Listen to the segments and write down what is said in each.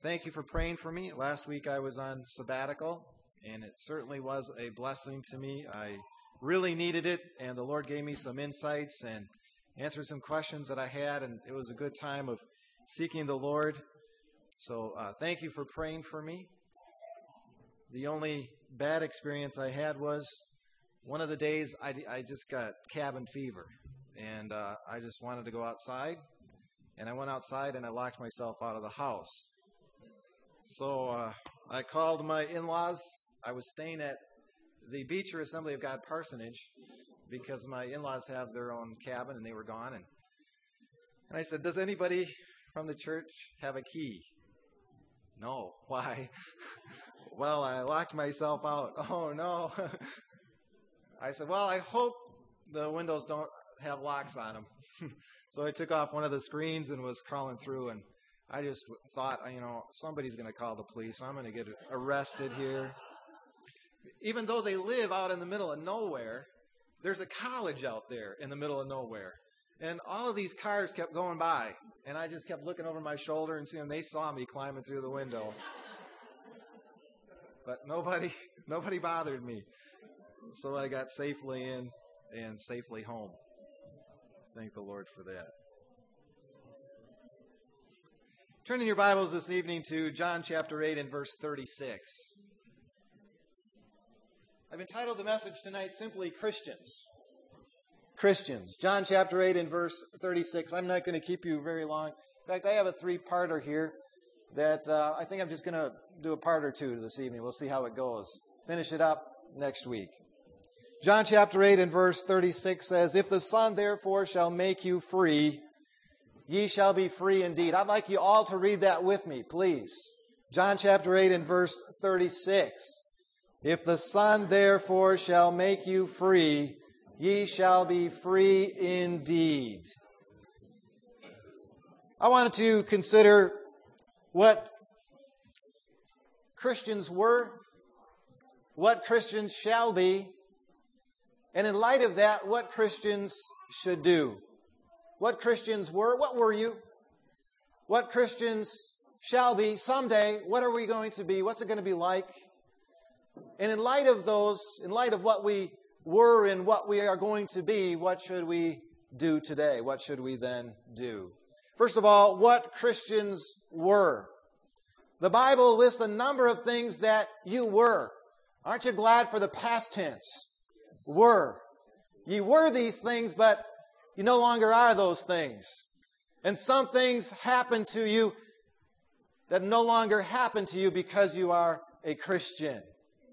Thank you for praying for me. Last week I was on sabbatical, and it certainly was a blessing to me. I really needed it, and the Lord gave me some insights and answered some questions that I had, and it was a good time of seeking the Lord. So thank you for praying for me. The only bad experience I had was one of the days I just got cabin fever, and I just wanted to go outside, and I went outside and I locked myself out of the house. So I called my in-laws. I was staying at the Beecher Assembly of God parsonage because my in-laws have their own cabin and they were gone. And I said, does anybody from the church have a key? No. Why? Well, I locked myself out. Oh, no. I said, well, I hope the windows don't have locks on them. So I took off one of the screens and was crawling through, and I just thought, somebody's going to call the police. I'm going to get arrested here. Even though they live out in the middle of nowhere, there's a college out there in the middle of nowhere. And all of these cars kept going by, and I just kept looking over my shoulder and seeing they saw me climbing through the window. But nobody bothered me. So I got safely in and safely home. Thank the Lord for that. Turn in your Bibles this evening to John chapter 8 and verse 36. I've entitled the message tonight simply Christians. Christians. John chapter 8 and verse 36. I'm not going to keep you very long. In fact, I have a three-parter here that I think I'm just going to do a part or two this evening. We'll see how it goes. Finish it up next week. John chapter 8 and verse 36 says, "If the Son therefore shall make you free, ye shall be free indeed." I'd like you all to read that with me, please. John chapter 8 and verse 36. "If the Son therefore shall make you free, ye shall be free indeed." I wanted to consider what Christians were, what Christians shall be, and in light of that, what Christians should do. What Christians were, what were you? What Christians shall be someday, what are we going to be? What's it going to be like? And in light of those, in light of what we were and what we are going to be, what should we do today? What should we then do? First of all, what Christians were. The Bible lists a number of things that you were. Aren't you glad for the past tense? Were. You were these things, but you no longer are those things. And some things happen to you that no longer happen to you because you are a Christian.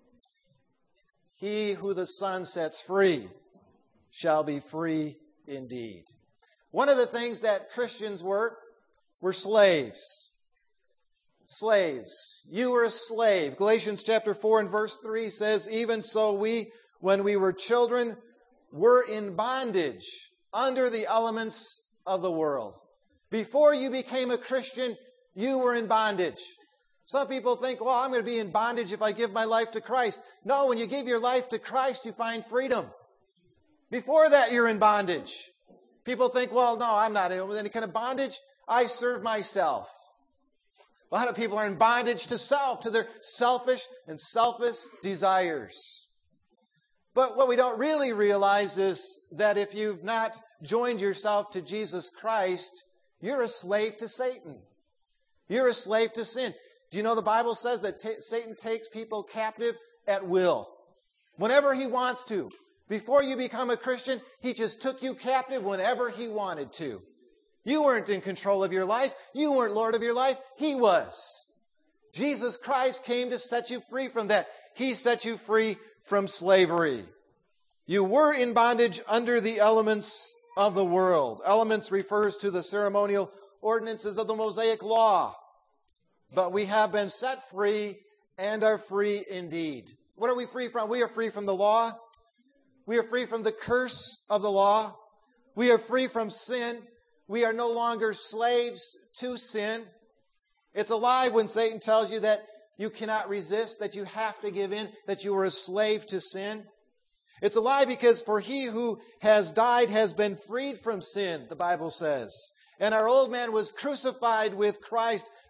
He who the Son sets free shall be free indeed. One of the things that Christians were slaves. Slaves. You were a slave. Galatians chapter 4 and verse 3 says, "Even so we, when we were children, were in bondage under the elements of the world." Before you became a Christian, you were in bondage. Some people think, well, I'm going to be in bondage if I give my life to Christ. No, when you give your life to Christ, you find freedom. Before that, you're in bondage. People think, well, no, I'm not in any kind of bondage. I serve myself. A lot of people are in bondage to self, to their selfish and selfish desires. But what we don't really realize is that if you've not joined yourself to Jesus Christ, you're a slave to Satan. You're a slave to sin. Do you know the Bible says that Satan takes people captive at will? Whenever he wants to. Before you become a Christian, he just took you captive whenever he wanted to. You weren't in control of your life. You weren't Lord of your life. He was. Jesus Christ came to set you free from that. He set you free from slavery. You were in bondage under the elements of the world. Elements refers to the ceremonial ordinances of the Mosaic Law. But we have been set free and are free indeed. What are we free from? We are free from the law. We are free from the curse of the law. We are free from sin. We are no longer slaves to sin. It's a lie when Satan tells you that you cannot resist, that you have to give in, that you are a slave to sin. It's a lie because for he who has died has been freed from sin, the Bible says. And our old man was crucified with Christ,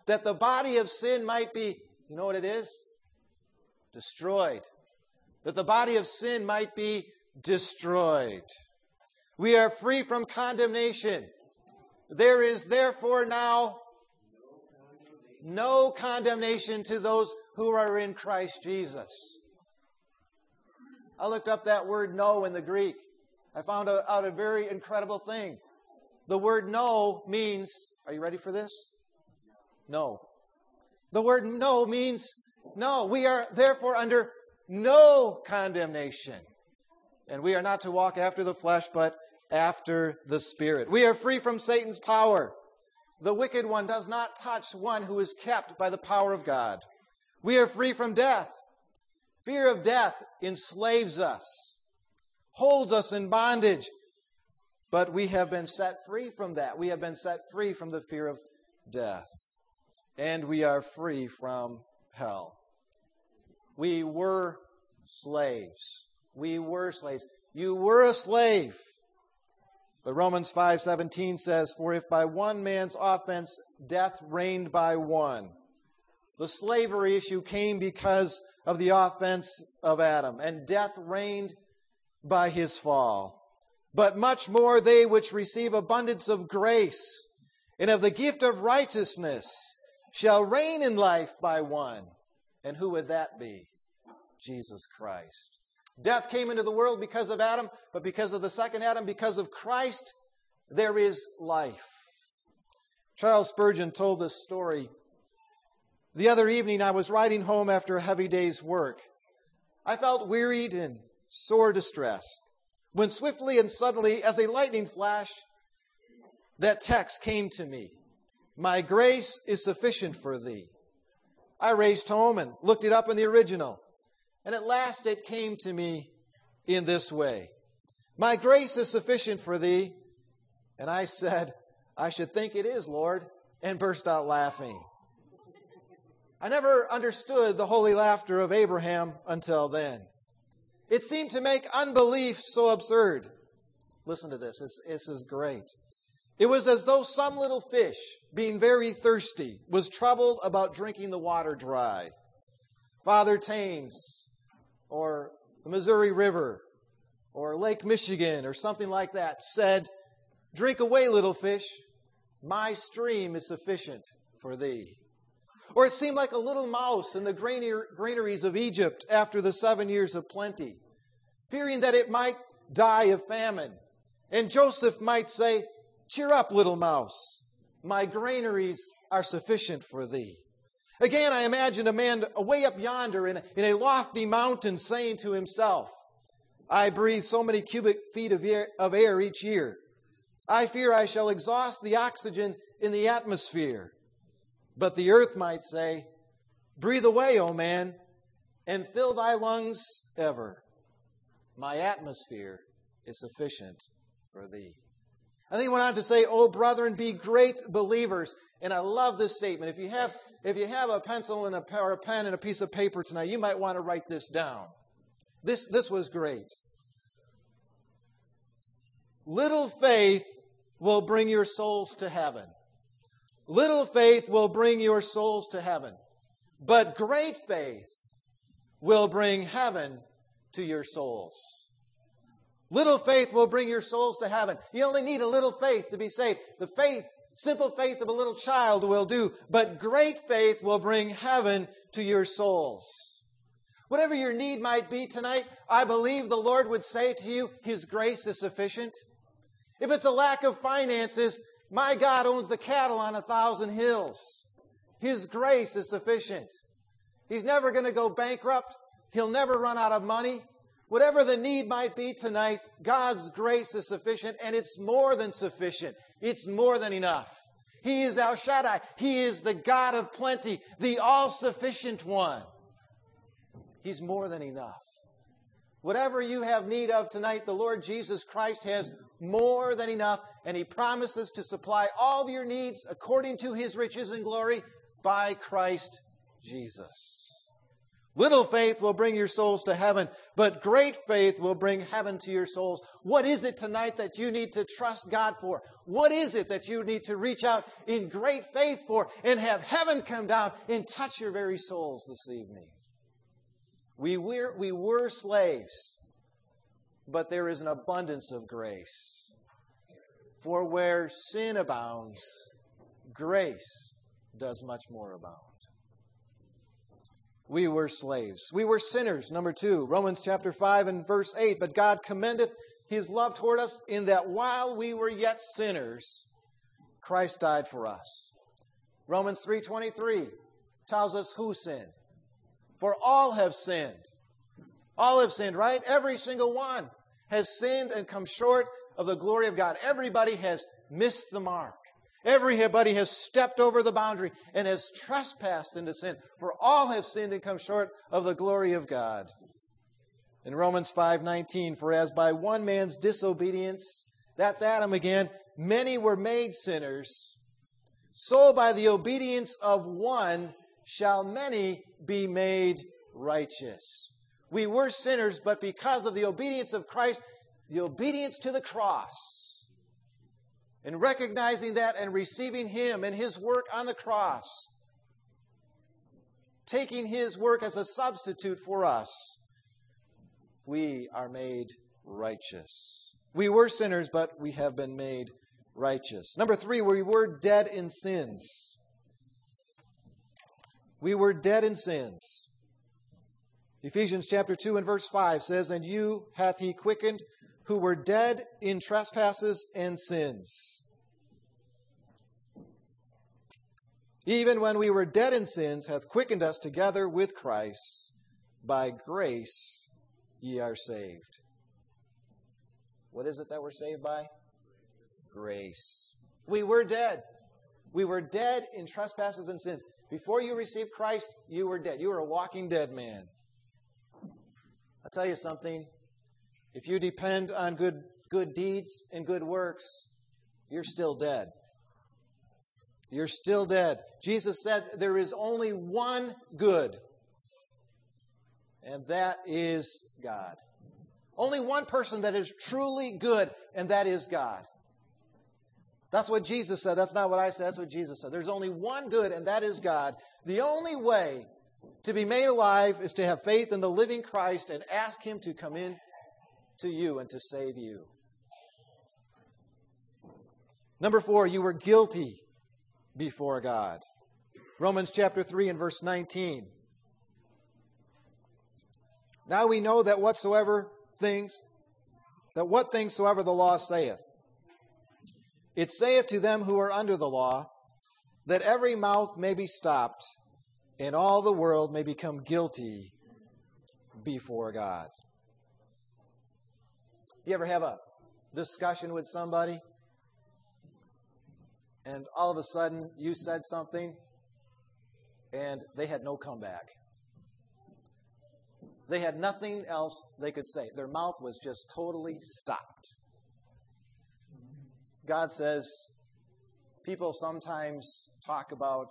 that the body of sin might be, you know what it is? Destroyed. That the body of sin might be destroyed. We are free from condemnation. There is therefore now no condemnation to those who are in Christ Jesus. I looked up that word "no" in the Greek. I found out a very incredible thing. The word "no" means, are you ready for this? No. The word "no" means no. We are therefore under no condemnation. And we are not to walk after the flesh, but after the Spirit. We are free from Satan's power. The wicked one does not touch one who is kept by the power of God. We are free from death. Fear of death enslaves us, holds us in bondage. But we have been set free from that. We have been set free from the fear of death. And we are free from hell. We were slaves. We were slaves. You were a slave. But Romans 5:17 says, "For if by one man's offense death reigned by one." The slavery issue came because of the offense of Adam, and death reigned by his fall. But much more they which receive abundance of grace and of the gift of righteousness shall reign in life by one. And who would that be? Jesus Christ. Death came into the world because of Adam, but because of the second Adam, because of Christ, there is life. Charles Spurgeon told this story. The other evening, I was riding home after a heavy day's work. I felt wearied and sore distressed, when swiftly and suddenly, as a lightning flash, that text came to me. "My grace is sufficient for thee." I raced home and looked it up in the original. And at last it came to me in this way. "My grace is sufficient for thee." And I said, "I should think it is, Lord," and burst out laughing. I never understood the holy laughter of Abraham until then. It seemed to make unbelief so absurd. Listen to this. This is great. It was as though some little fish, being very thirsty, was troubled about drinking the water dry. Father Thames, or the Missouri River, or Lake Michigan, or something like that, said, "Drink away, little fish. My stream is sufficient for thee." Or it seemed like a little mouse in the granaries of Egypt after the 7 years of plenty, fearing that it might die of famine. And Joseph might say, "Cheer up, little mouse. My granaries are sufficient for thee." Again, I imagined a man away up yonder in a lofty mountain saying to himself, "I breathe so many cubic feet of air each year. I fear I shall exhaust the oxygen in the atmosphere." But the earth might say, "Breathe away, O man, and fill thy lungs ever. My atmosphere is sufficient for thee." And then he went on to say, "O brethren, be great believers." And I love this statement. If you have a pencil and or a pen and a piece of paper tonight, you might want to write this down. This was great. Little faith will bring your souls to heaven. Little faith will bring your souls to heaven. But great faith will bring heaven to your souls. Little faith will bring your souls to heaven. You only need a little faith to be saved. The faith, simple faith of a little child will do. But great faith will bring heaven to your souls. Whatever your need might be tonight, I believe the Lord would say to you, His grace is sufficient. If it's a lack of finances, my God owns the cattle on 1,000 hills. His grace is sufficient. He's never going to go bankrupt. He'll never run out of money. Whatever the need might be tonight, God's grace is sufficient, and it's more than sufficient. It's more than enough. He is El Shaddai. He is the God of plenty, the all-sufficient one. He's more than enough. Whatever you have need of tonight, the Lord Jesus Christ has more than enough, and He promises to supply all of your needs according to His riches and glory by Christ Jesus. Little faith will bring your souls to heaven, but great faith will bring heaven to your souls. What is it tonight that you need to trust God for? What is it that you need to reach out in great faith for and have heaven come down and touch your very souls this evening? We were slaves, but there is an abundance of grace. For where sin abounds, grace does much more abound. We were slaves. We were sinners. Number 2, Romans chapter 5 and verse 8. But God commendeth his love toward us in that while we were yet sinners, Christ died for us. Romans 3:23 tells us who sinned. For all have sinned. All have sinned, right? Every single one has sinned and come short of the glory of God. Everybody has missed the mark. Everybody has stepped over the boundary and has trespassed into sin. For all have sinned and come short of the glory of God. In Romans 5:19, for as by one man's disobedience, that's Adam again, many were made sinners, so by the obedience of one shall many be made righteous. We were sinners, but because of the obedience of Christ, the obedience to the cross, and recognizing that and receiving Him and His work on the cross, taking His work as a substitute for us, we are made righteous. We were sinners, but we have been made righteous. Number 3, we were dead in sins. We were dead in sins. Ephesians chapter 2 and verse 5 says, and you hath He quickened, who were dead in trespasses and sins. Even when we were dead in sins, hath quickened us together with Christ. By grace ye are saved. What is it that we're saved by? Grace. We were dead. We were dead in trespasses and sins. Before you received Christ, you were dead. You were a walking dead man. I'll tell you something. If you depend on good deeds and good works, you're still dead. You're still dead. Jesus said there is only one good, and that is God. Only one person that is truly good, and that is God. That's what Jesus said. That's not what I said. That's what Jesus said. There's only one good, and that is God. The only way to be made alive is to have faith in the living Christ and ask Him to come in to you and to save you. Number 4, you were guilty before God. Romans chapter 3 and verse 19. Now we know that what things soever the law saith, it saith to them who are under the law, that every mouth may be stopped, and all the world may become guilty before God. You ever have a discussion with somebody, and all of a sudden you said something, and they had no comeback? They had nothing else they could say. Their mouth was just totally stopped. God says, people sometimes talk about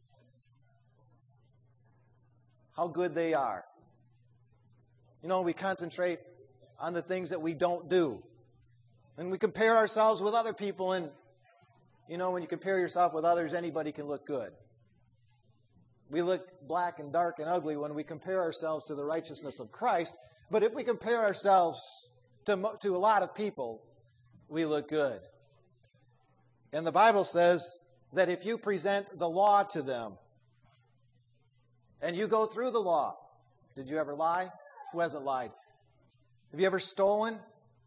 how good they are. You know, we concentrate on the things that we don't do. And we compare ourselves with other people, and, you know, when you compare yourself with others, anybody can look good. We look black and dark and ugly when we compare ourselves to the righteousness of Christ. But if we compare ourselves to a lot of people, we look good. And the Bible says that if you present the law to them, and you go through the law, did you ever lie? Who hasn't lied? Have you ever stolen?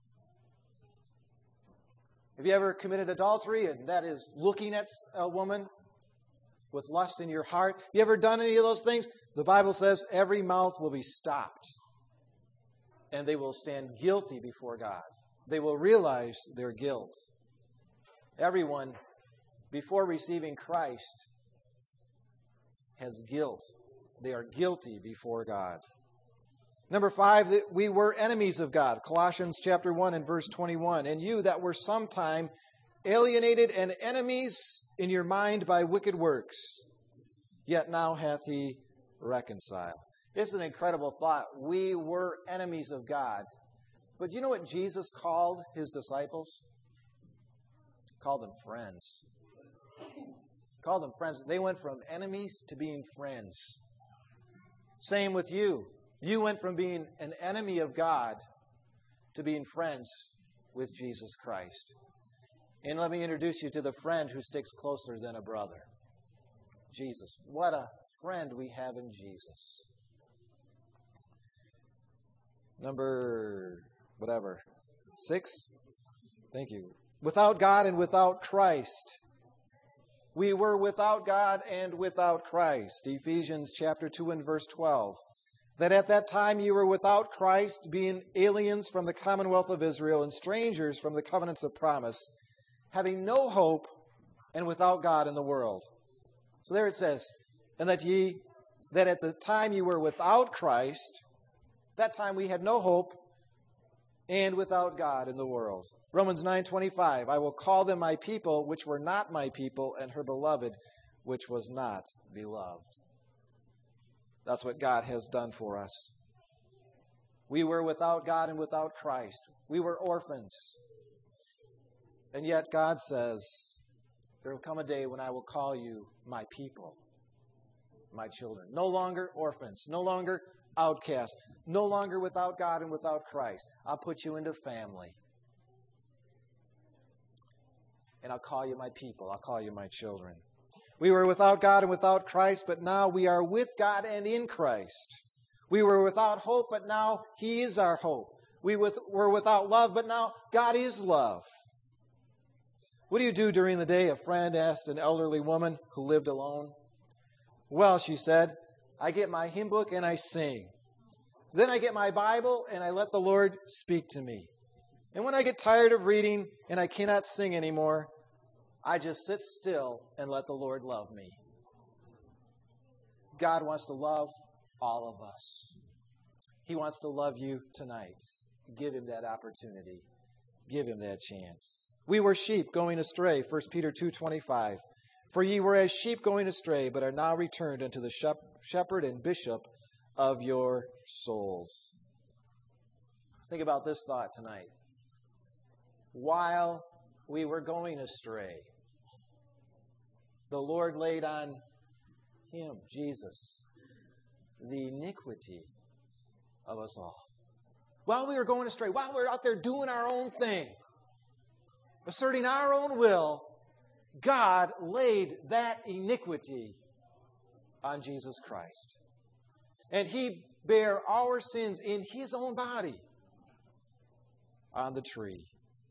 Have you ever committed adultery, and that is looking at a woman with lust in your heart? You ever done any of those things? The Bible says every mouth will be stopped, and they will stand guilty before God. They will realize their guilt. Everyone, before receiving Christ, has guilt. They are guilty before God. Number 5, that we were enemies of God. Colossians chapter 1 and verse 21. And you that were sometime alienated and enemies in your mind by wicked works, yet now hath He reconciled. It's an incredible thought. We were enemies of God. But you know what Jesus called his disciples? He called them friends. Called them friends. They went from enemies to being friends. Same with you. You went from being an enemy of God to being friends with Jesus Christ. And let me introduce you to the friend who sticks closer than a brother. Jesus. What a friend we have in Jesus. Number, 6. Thank you. Without God and without Christ. We were without God and without Christ. Ephesians chapter 2 and verse 12. That at that time you were without Christ, being aliens from the commonwealth of Israel and strangers from the covenants of promise, having no hope and without God in the world. So there it says, and that at the time you were without Christ, that time we had no hope and without God in the world. Romans 9:25, I will call them my people, which were not my people, and her beloved, which was not beloved. That's what God has done for us. We were without God and without Christ. We were orphans. And yet God says, there will come a day when I will call you my people, my children. No longer orphans, no longer outcasts, no longer without God and without Christ. I'll put you into family. And I'll call you my people. I'll call you my children. We were without God and without Christ, but now we are with God and in Christ. We were without hope, but now He is our hope. We were without love, but now God is love. What do you do during the day? A friend asked an elderly woman who lived alone. Well, she said, I get my hymn book and I sing. Then I get my Bible and I let the Lord speak to me. And when I get tired of reading and I cannot sing anymore, I just sit still and let the Lord love me. God wants to love all of us. He wants to love you tonight. Give Him that opportunity. Give Him that chance. We were sheep going astray, 1 Peter 2:25. For ye were as sheep going astray, but are now returned unto the shepherd and bishop of your souls. Think about this thought tonight. While we were going astray, the Lord laid on Him, Jesus, the iniquity of us all. While we were going astray, while we were out there doing our own thing, asserting our own will, God laid that iniquity on Jesus Christ. And He bare our sins in His own body on the tree.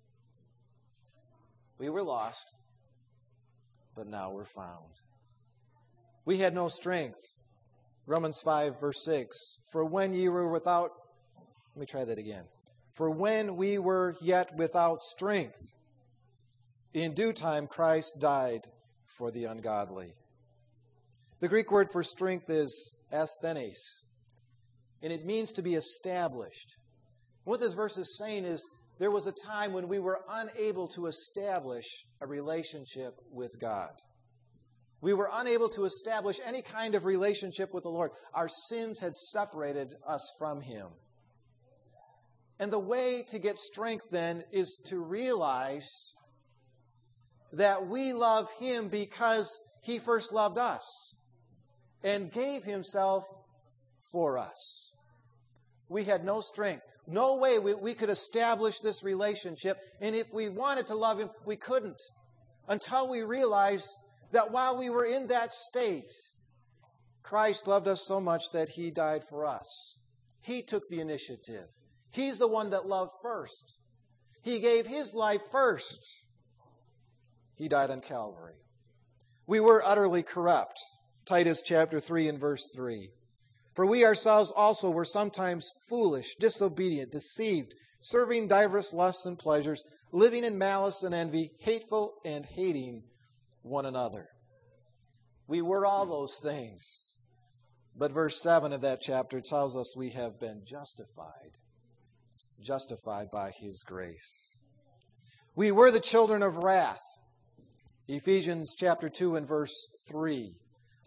We were lost, but now we're found. We had no strength. Romans 5, verse 6. For when ye were without... Let me try that again. For when we were yet without strength, in due time Christ died for the ungodly. The Greek word for strength is asthenes, and it means to be established. What this verse is saying is there was a time when we were unable to establish a relationship with God. We were unable to establish any kind of relationship with the Lord. Our sins had separated us from Him. And the way to get strength then is to realize that we love Him because He first loved us and gave Himself for us. We had no strength. No way we could establish this relationship. And if we wanted to love Him, we couldn't. Until we realized that while we were in that state, Christ loved us so much that He died for us. He took the initiative. He's the one that loved first. He gave His life first. He died on Calvary. We were utterly corrupt. Titus chapter 3 and verse 3. For we ourselves also were sometimes foolish, disobedient, deceived, serving divers lusts and pleasures, living in malice and envy, hateful and hating one another. We were all those things. But verse 7 of that chapter tells us we have been justified. Justified by His grace. We were the children of wrath. Ephesians chapter 2 and verse 3.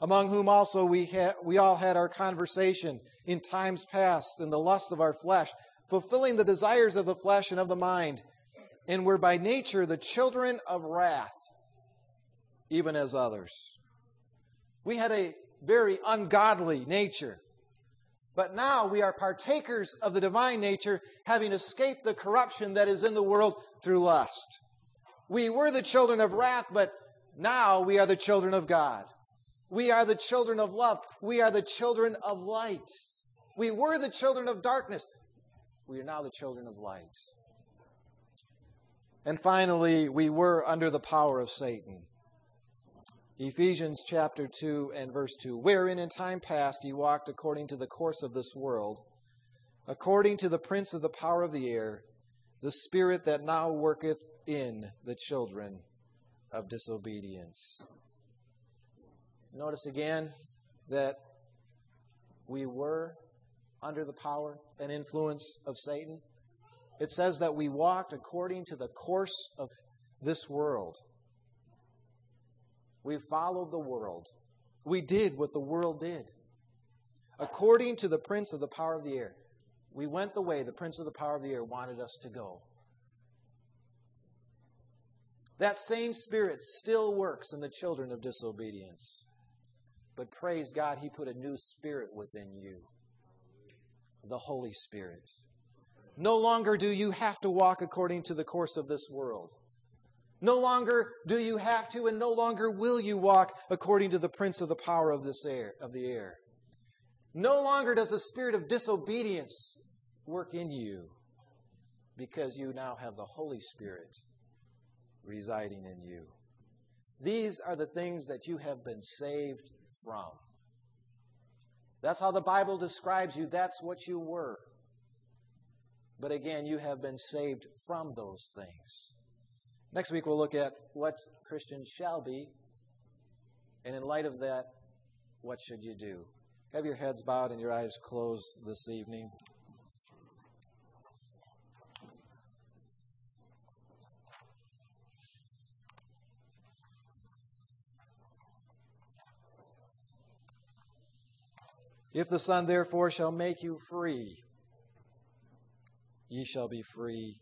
among whom also we all had our conversation in times past in the lust of our flesh, fulfilling the desires of the flesh and of the mind, and were by nature the children of wrath, even as others. We had a very ungodly nature, but now we are partakers of the divine nature, having escaped the corruption that is in the world through lust. We were the children of wrath, but now we are the children of God. We are the children of love. We are the children of light. We were the children of darkness. We are now the children of light. And finally, we were under the power of Satan. Ephesians chapter 2 and verse 2, wherein in time past ye walked according to the course of this world, according to the prince of the power of the air, the spirit that now worketh in the children of disobedience. Notice again that we were under the power and influence of Satan. It says that we walked according to the course of this world. We followed the world. We did what the world did. According to the prince of the power of the air. We went the way the prince of the power of the air wanted us to go. That same spirit still works in the children of disobedience. But praise God, He put a new spirit within you. The Holy Spirit. No longer do you have to walk according to the course of this world. No longer do you have to, and no longer will you walk according to the prince of the power of the air. No longer does the spirit of disobedience work in you, because you now have the Holy Spirit residing in you. These are the things that you have been saved from. That's how the Bible describes you. That's what you were. But again, you have been saved from those things. Next week we'll look at what Christians shall be. And in light of that, what should you do? Have your heads bowed and your eyes closed this evening. If the Son therefore shall make you free, ye shall be free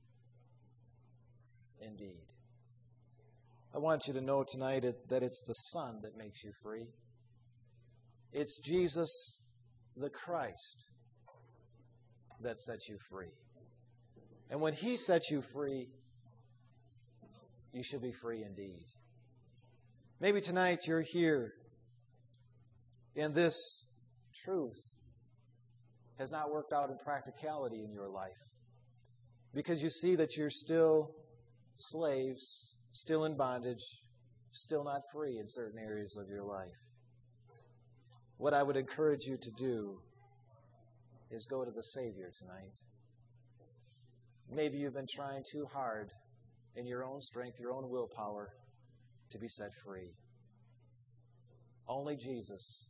indeed. I want you to know tonight that it's the Son that makes you free. It's Jesus the Christ that sets you free. And when He sets you free, you should be free indeed. Maybe tonight you're here and this truth has not worked out in practicality in your life because you see that you're still slaves, still in bondage, still not free in certain areas of your life. What I would encourage you to do is go to the Savior tonight. Maybe you've been trying too hard in your own strength, your own willpower to be set free. Only Jesus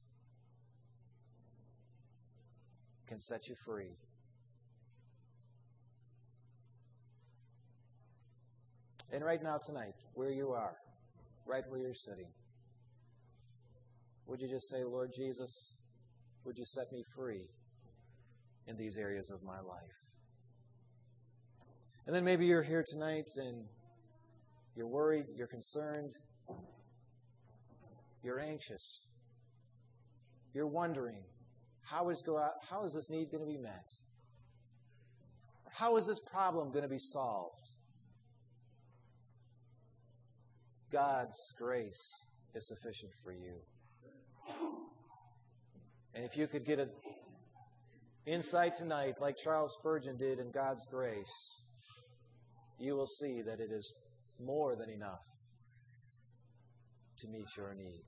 can set you free. And right now tonight, where you are, right where you're sitting, would you just say, Lord Jesus, would you set me free in these areas of my life? And then maybe you're here tonight and you're worried, you're concerned, you're anxious, you're wondering, how is this need going to be met? How is this problem going to be solved? God's grace is sufficient for you. And if you could get an insight tonight, like Charles Spurgeon did in God's grace, you will see that it is more than enough to meet your need.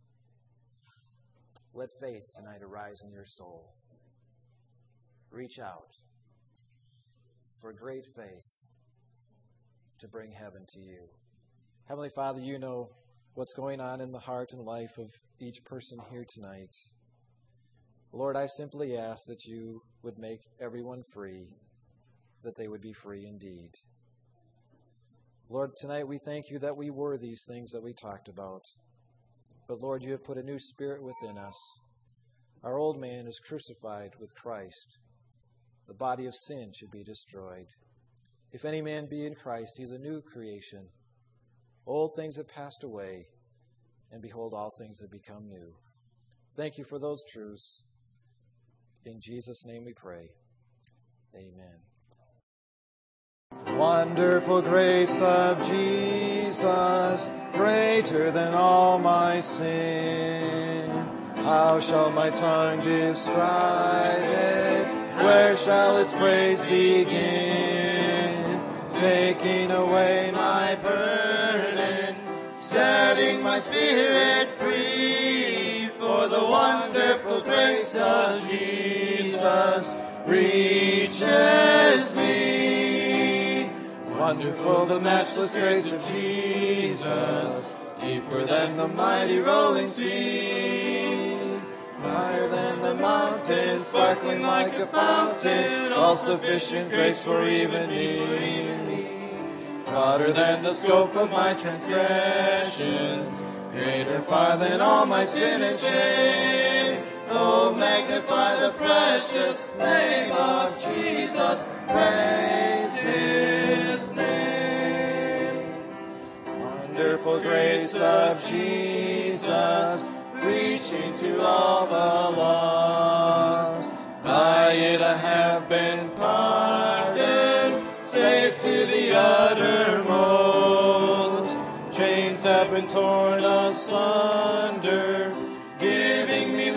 Let faith tonight arise in your soul. Reach out for great faith to bring heaven to you. Heavenly Father, you know what's going on in the heart and life of each person here tonight. Lord, I simply ask that you would make everyone free, that they would be free indeed. Lord, tonight we thank you that we were these things that we talked about. But Lord, you have put a new spirit within us. Our old man is crucified with Christ. The body of sin should be destroyed. If any man be in Christ, he is a new creation. Old things have passed away, and behold, all things have become new. Thank you for those truths. In Jesus' name we pray. Amen. Wonderful grace of Jesus, greater than all my sin. How shall my tongue describe it? Where shall its praise begin? Taking away my burden, setting my spirit free. For the wonderful grace of Jesus reaches me. Wonderful the matchless grace of Jesus, deeper than the mighty rolling sea. Higher than the mountains, sparkling like a fountain, all-sufficient grace for even me. Broader than the scope of my transgressions, greater far than all my sin and shame. Oh, magnify the precious name of Jesus, praise His name. Wonderful grace of Jesus, reaching to all the lost. By it I have been pardoned, safe to the uttermost. Chains have been torn asunder, giving me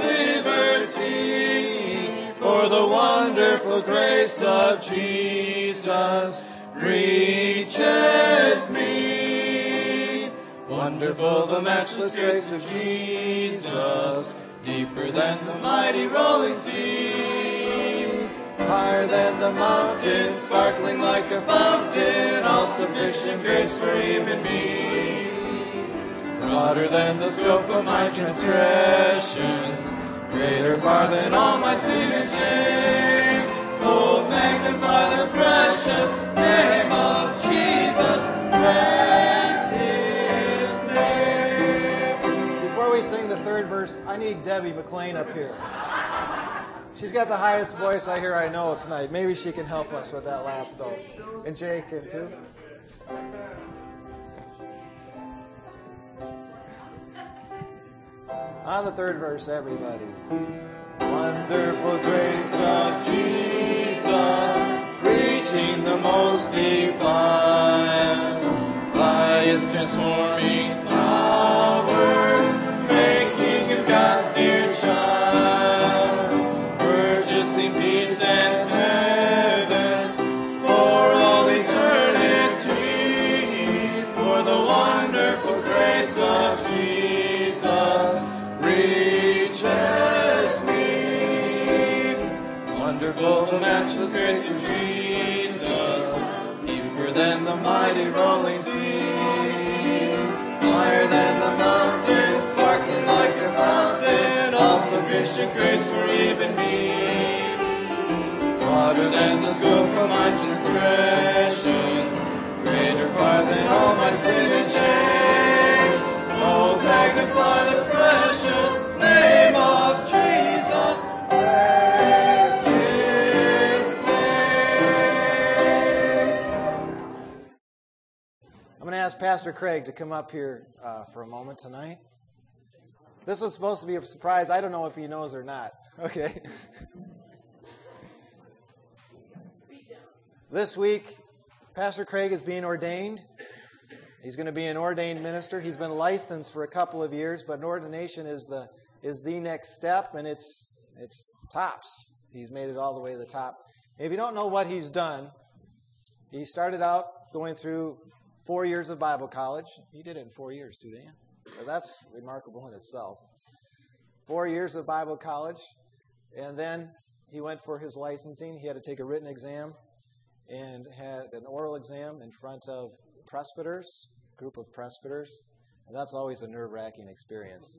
liberty. For the wonderful grace of Jesus reaches me. Wonderful the matchless grace of Jesus, deeper than the mighty rolling sea. Higher than the mountains, sparkling like a fountain, all-sufficient grace for even me. Broader than the scope of my transgressions, greater far than all my sin and shame. Oh, magnify the precious name of Jesus, praise His name. Before we sing the third verse, I need Debbie McLean up here. She's got the highest voice I know tonight. Maybe she can help us with that last note. And Jay can too. On the third verse, everybody. Wonderful grace of Jesus, reaching the most divine. By His transforming power, making Him God's dear child. Purchasing peace and heaven for all eternity. For the wonderful grace of Jesus reaches me. Wonderful the matchless grace of Jesus, deeper than the mighty rolling sea. Higher than the mountains, sparkling like a fountain, all-sufficient grace for even me. Broader than the scope of my transgressions, greater far than all my sin and shame. Oh, magnify the precious name of Jesus, praise His name. I'm going to ask Pastor Craig to come up here for a moment tonight. This was supposed to be a surprise. I don't know if he knows or not. Okay. This week, Pastor Craig is being ordained. He's going to be an ordained minister. He's been licensed for a couple of years, but an ordination is the next step, and it's tops. He's made it all the way to the top. If you don't know what he's done, he started out going through 4 years of Bible college. He did it in 4 years, too, didn't you? So that's remarkable in itself. 4 years of Bible college, and then he went for his licensing. He had to take a written exam and had an oral exam in front of presbyters, group of presbyters, and that's always a nerve-wracking experience.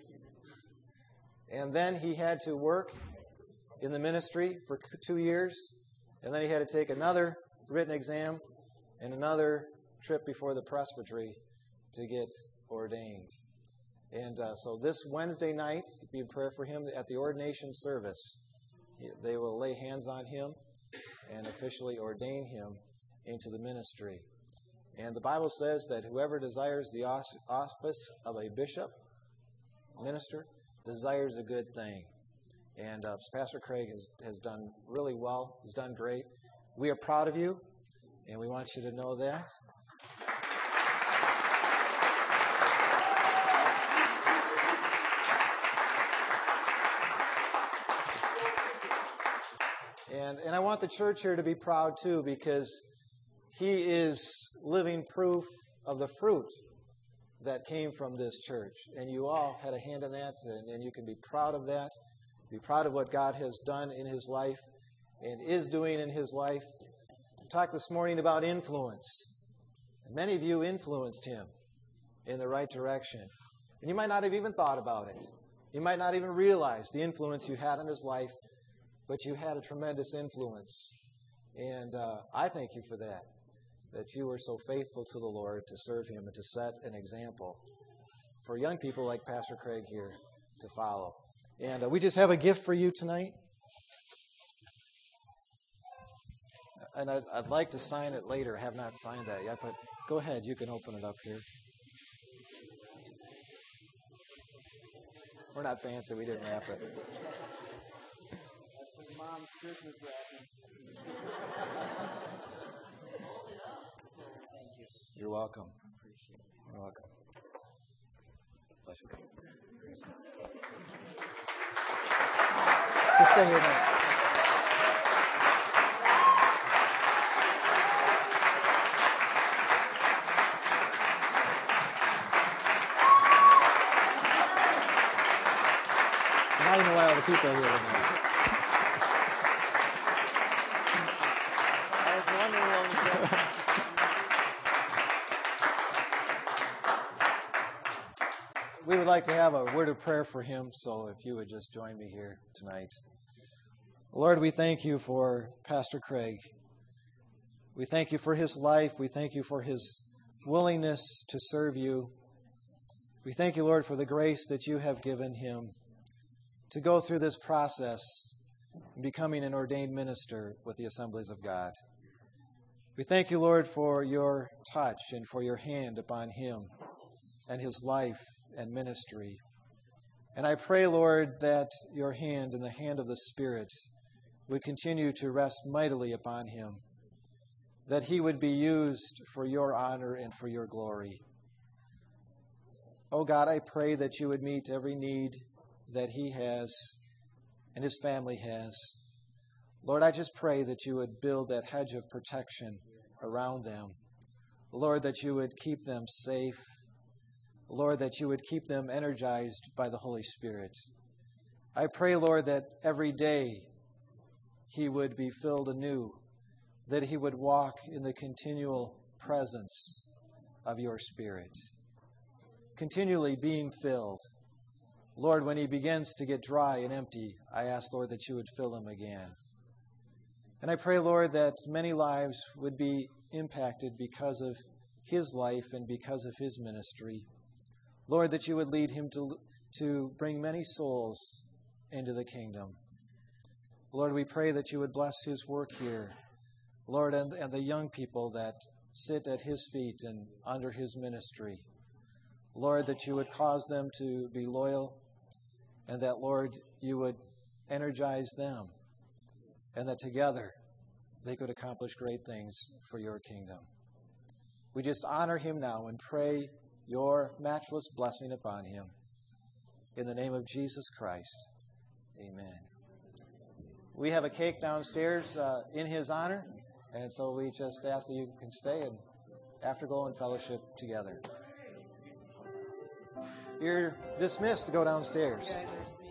And then he had to work in the ministry for 2 years, and then he had to take another written exam and another trip before the presbytery to get ordained. And so this Wednesday night, be in prayer for him at the ordination service. They will lay hands on him and officially ordain him into the ministry. And the Bible says that whoever desires the auspice of a bishop, minister, desires a good thing. And Pastor Craig has done really well. He's done great. We are proud of you, and we want you to know that. And I want the church here to be proud too, because he is living proof of the fruit that came from this church. And you all had a hand in that, and you can be proud of that. Be proud of what God has done in his life and is doing in his life. We talked this morning about influence. And many of you influenced him in the right direction. And you might not have even thought about it. You might not even realize the influence you had in his life, but you had a tremendous influence. And I thank you for that you were so faithful to the Lord to serve him and to set an example for young people like Pastor Craig here to follow. And we just have a gift for you tonight. And I'd like to sign it later. I have not signed that yet, but go ahead. You can open it up here. We're not fancy. We didn't wrap it. That's Mom's Christmas wrapping. You're welcome. You're welcome. Bless you. Just stay here now. Not even a while the people are here tonight. I was wondering what was going on. We would like to have a word of prayer for him, so if you would just join me here tonight. Lord, we thank you for Pastor Craig. We thank you for his life. We thank you for his willingness to serve you. We thank you, Lord, for the grace that you have given him to go through this process in becoming an ordained minister with the Assemblies of God. We thank you, Lord, for your touch and for your hand upon him and his life and ministry. And I pray, Lord, that your hand and the hand of the Spirit would continue to rest mightily upon him, that he would be used for your honor and for your glory. Oh God, I pray that you would meet every need that he has and his family has. Lord, I just pray that you would build that hedge of protection around them. Lord, that you would keep them safe. Lord, that you would keep them energized by the Holy Spirit. I pray, Lord, that every day he would be filled anew, that he would walk in the continual presence of your Spirit, continually being filled. Lord, when he begins to get dry and empty, I ask, Lord, that you would fill him again. And I pray, Lord, that many lives would be impacted because of his life and because of his ministry. Lord, that you would lead him to bring many souls into the kingdom. Lord, we pray that you would bless his work here. Lord, and the young people that sit at his feet and under his ministry. Lord, that you would cause them to be loyal, and that, Lord, you would energize them, and that together they could accomplish great things for your kingdom. We just honor him now and pray your matchless blessing upon him. In the name of Jesus Christ, amen. We have a cake downstairs in his honor, and so we just ask that you can stay and after go and fellowship together. You're dismissed to go downstairs.